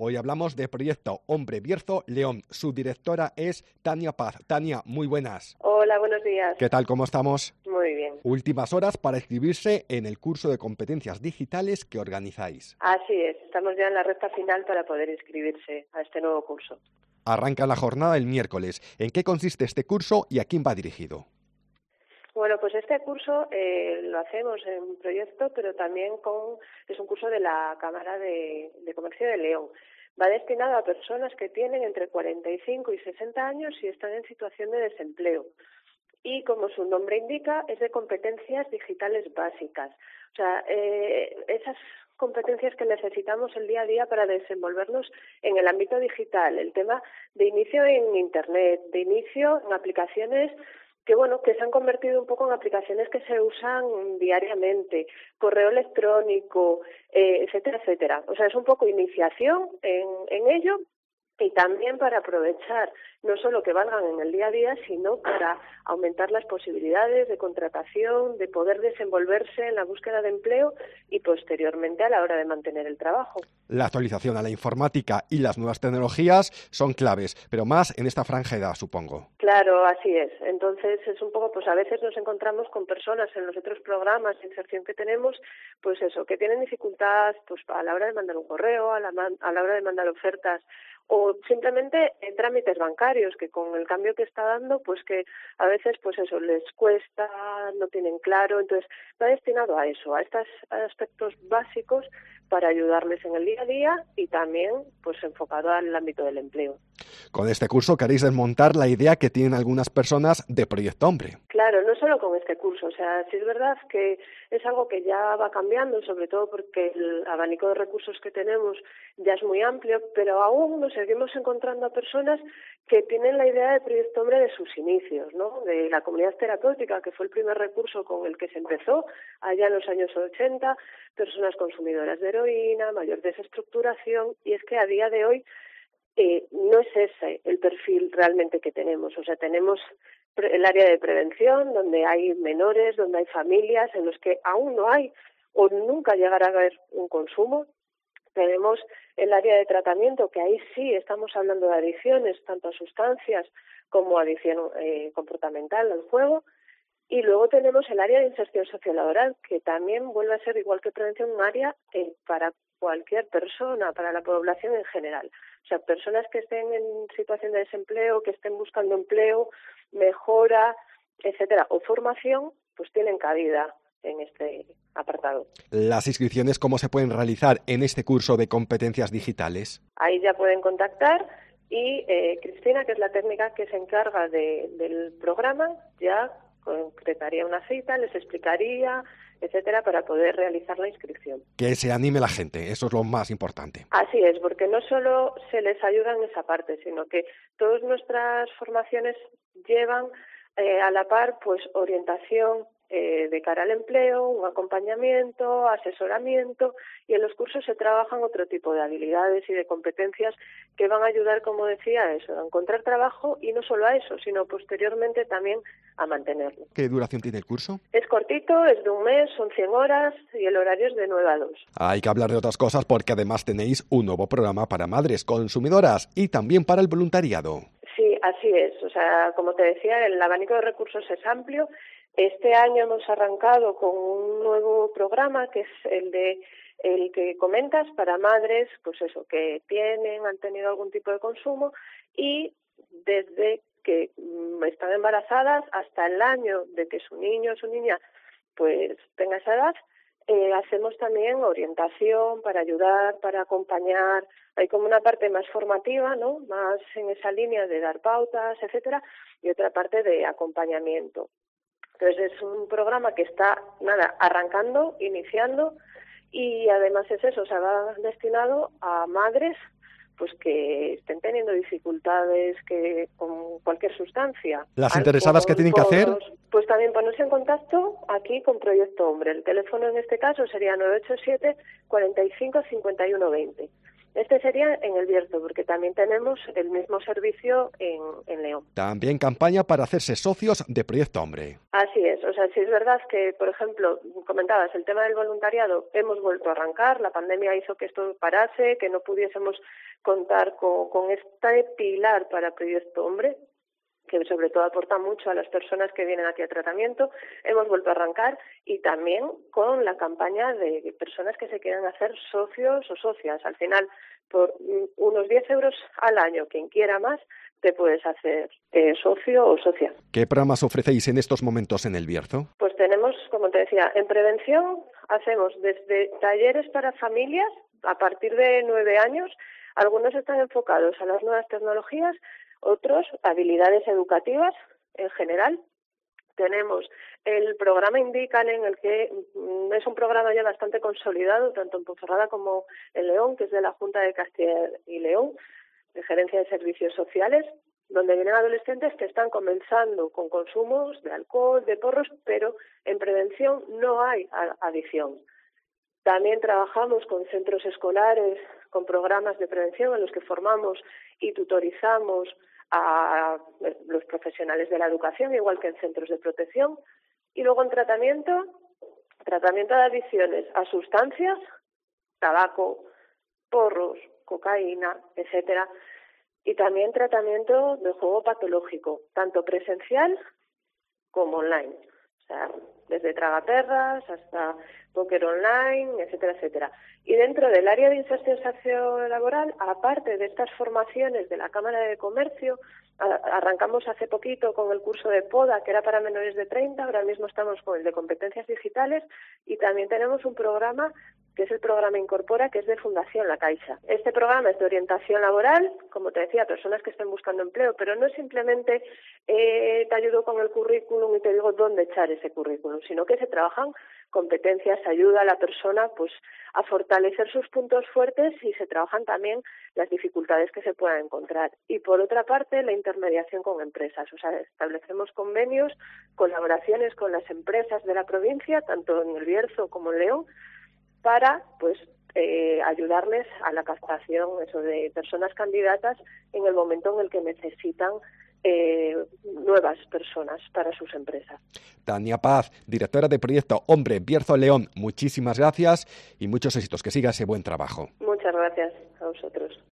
Hoy hablamos de Proyecto Hombre Bierzo León. Su directora es Tania Paz. Tania, muy buenas. Hola, buenos días. ¿Qué tal? ¿Cómo estamos? Muy bien. Últimas horas para inscribirse en el curso de competencias digitales que organizáis. Así es, estamos ya en la recta final para poder inscribirse a este nuevo curso. Arranca la jornada el miércoles. ¿En qué consiste este curso y a quién va dirigido? Bueno, pues este curso lo hacemos en un proyecto, pero también es un curso de la Cámara de Comercio de León. Va destinado a personas que tienen entre 45 y 60 años y están en situación de desempleo. Y como su nombre indica, es de competencias digitales básicas. O sea, esas competencias que necesitamos el día a día para desenvolvernos en el ámbito digital. El tema de inicio en Internet, de inicio en aplicaciones que se han convertido un poco en aplicaciones que se usan diariamente, correo electrónico, etcétera, etcétera. O sea, es un poco iniciación en ello. Y también para aprovechar no solo que valgan en el día a día, sino para aumentar las posibilidades de contratación, de poder desenvolverse en la búsqueda de empleo y posteriormente a la hora de mantener el trabajo. La actualización a la informática y las nuevas tecnologías son claves, pero más en esta franja de edad, supongo. Claro, así es. Entonces es un poco, a veces nos encontramos con personas en los otros programas de inserción que tenemos, que tienen dificultad a la hora de mandar un correo, a la hora de mandar ofertas, o simplemente en trámites bancarios, que con el cambio que está dando, que a veces les cuesta, no tienen claro. Entonces va destinado a eso, a estos aspectos básicos para ayudarles en el día a día y también enfocado al ámbito del empleo. Con este curso queréis desmontar la idea que tienen algunas personas de Proyecto Hombre. Claro, no solo con este curso, sí es verdad que es algo que ya va cambiando, sobre todo porque el abanico de recursos que tenemos ya es muy amplio, pero aún nos seguimos encontrando a personas que tienen la idea de Proyecto Hombre de sus inicios, ¿no? De la comunidad terapéutica, que fue el primer recurso con el que se empezó allá en los años 80, personas consumidoras de heroína, mayor desestructuración, y es que a día de hoy no es ese el perfil realmente que tenemos. O sea, tenemos el área de prevención, donde hay menores, donde hay familias en los que aún no hay o nunca llegará a haber un consumo. Tenemos el área de tratamiento, que ahí sí estamos hablando de adicciones, tanto a sustancias como adicción comportamental al juego. Y luego tenemos el área de inserción sociolaboral, que también vuelve a ser, igual que prevención, un área para cualquier persona, para la población en general. O sea, personas que estén en situación de desempleo, que estén buscando empleo, mejora, etcétera, o formación, tienen cabida en este apartado. ¿Las inscripciones cómo se pueden realizar en este curso de competencias digitales? Ahí ya pueden contactar y Cristina, que es la técnica que se encarga del programa, ya concretaría una cita, les explicaría, etcétera, para poder realizar la inscripción. Que se anime la gente, eso es lo más importante. Así es, porque no solo se les ayuda en esa parte, sino que todas nuestras formaciones llevan a la par orientación de cara al empleo, un acompañamiento, asesoramiento, y en los cursos se trabajan otro tipo de habilidades y de competencias que van a ayudar, como decía, a eso, a encontrar trabajo, y no solo a eso, sino posteriormente también a mantenerlo. ¿Qué duración tiene el curso? Es cortito, es de un mes, son 100 horas y el horario es de 9 a 2. Hay que hablar de otras cosas porque además tenéis un nuevo programa para madres consumidoras y también para el voluntariado. Sí, así es. O sea, como te decía, el abanico de recursos es amplio. Este año hemos arrancado con un nuevo programa que es el que comentas para madres, que han tenido algún tipo de consumo y desde que están embarazadas hasta el año de que su niño o su niña tenga esa edad. Hacemos también orientación para ayudar, para acompañar. Hay como una parte más formativa, ¿no? Más en esa línea de dar pautas, etcétera, y otra parte de acompañamiento. Entonces es un programa que está arrancando, iniciando, y además es eso, va destinado a madres que estén teniendo dificultades con cualquier sustancia. ¿Las interesadas qué tienen que hacer? Pues también ponerse en contacto aquí con Proyecto Hombre. El teléfono en este caso sería 987 45 51 20. Este sería en El Bierzo, porque también tenemos el mismo servicio en León. También campaña para hacerse socios de Proyecto Hombre. Así es, o sea, sí es verdad que, por ejemplo, comentabas el tema del voluntariado, hemos vuelto a arrancar, la pandemia hizo que esto parase, que no pudiésemos contar con este pilar para Proyecto Hombre, que sobre todo aporta mucho a las personas que vienen aquí a tratamiento. Hemos vuelto a arrancar y también con la campaña de personas que se quieran hacer socios o socias. Al final, por unos 10 euros al año, quien quiera más, te puedes hacer socio o socia. ¿Qué programas ofrecéis en estos momentos en El Bierzo? Pues tenemos, como te decía, en prevención hacemos desde talleres para familias a partir de 9 años. Algunos están enfocados a las nuevas tecnologías, otros habilidades educativas en general. Tenemos el programa Indican, en el que es un programa ya bastante consolidado, tanto en Ponferrada como en León, que es de la Junta de Castilla y León, de Gerencia de Servicios Sociales, donde vienen adolescentes que están comenzando con consumos de alcohol, de porros, pero en prevención no hay adicción. También trabajamos con centros escolares, con programas de prevención en los que formamos y tutorizamos a los profesionales de la educación, igual que en centros de protección. Y luego en tratamiento de adicciones a sustancias, tabaco, porros, cocaína, etcétera. Y también tratamiento de juego patológico, tanto presencial como online. O sea, desde tragaperras hasta póker online, etcétera, etcétera. Y dentro del área de inserción sociolaboral, aparte de estas formaciones de la Cámara de Comercio, arrancamos hace poquito con el curso de PODA, que era para menores de 30, ahora mismo estamos con el de competencias digitales, y también tenemos un programa que es el programa Incorpora, que es de Fundación La Caixa. Este programa es de orientación laboral, como te decía, personas que estén buscando empleo, pero no es simplemente te ayudo con el currículum y te digo dónde echar ese currículum, sino que se trabajan competencias, ayuda a la persona pues a fortalecer sus puntos fuertes y se trabajan también las dificultades que se puedan encontrar. Y por otra parte, la intermediación con empresas, o sea, establecemos convenios, colaboraciones con las empresas de la provincia, tanto en El Bierzo como en León, para pues ayudarles a la captación de personas candidatas en el momento en el que necesitan nuevas personas para sus empresas. Tania Paz, directora de Proyecto Hombre Bierzo León, muchísimas gracias y muchos éxitos, que siga ese buen trabajo. Muchas gracias a vosotros.